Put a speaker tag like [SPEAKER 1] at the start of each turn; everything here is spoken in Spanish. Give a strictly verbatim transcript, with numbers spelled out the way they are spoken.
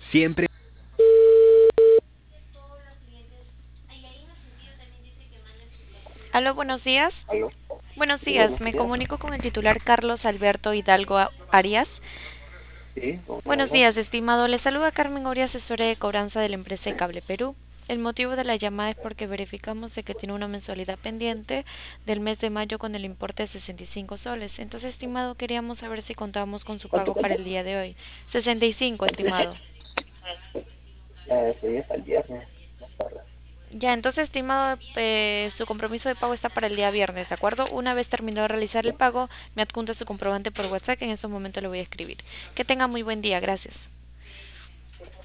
[SPEAKER 1] Siempre.
[SPEAKER 2] Aló, buenos días.
[SPEAKER 3] Aló,
[SPEAKER 2] Buenos
[SPEAKER 3] sí,
[SPEAKER 2] días,
[SPEAKER 3] buenos
[SPEAKER 2] me
[SPEAKER 3] días.
[SPEAKER 2] comunico con el titular Carlos Alberto Hidalgo A- Arias.
[SPEAKER 3] Sí, ¿con quién
[SPEAKER 2] Buenos
[SPEAKER 3] hablo?
[SPEAKER 2] días, estimado. Le saluda Carmen Oria, asesora de cobranza de la empresa de Cable Perú. El motivo de la llamada es porque verificamos de que tiene una mensualidad pendiente del mes de mayo con el importe de sesenta y cinco soles. Entonces, estimado, queríamos saber si contábamos con su
[SPEAKER 3] ¿Cuánto,
[SPEAKER 2] pago para
[SPEAKER 3] cuánto?
[SPEAKER 2] el día de hoy. sesenta y cinco, estimado.
[SPEAKER 3] Eh, sería hasta el viernes, más tarde.
[SPEAKER 2] Ya, entonces, estimado, eh, su compromiso de pago está para el día viernes, ¿de acuerdo? Una vez terminado de realizar el
[SPEAKER 3] Ya,
[SPEAKER 2] pago, me adjunta su comprobante por WhatsApp, que en estos momentos lo voy a escribir. Que tenga muy buen día, gracias.